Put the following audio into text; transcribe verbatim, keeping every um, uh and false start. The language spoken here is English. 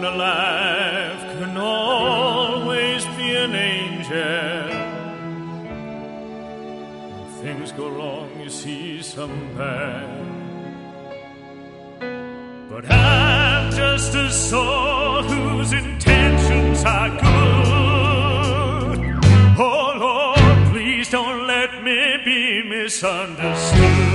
when a life can always be an angel. When things go wrong, you see some bad. But I'm just a soul whose intentions are good. Oh Lord, please don't let me be misunderstood.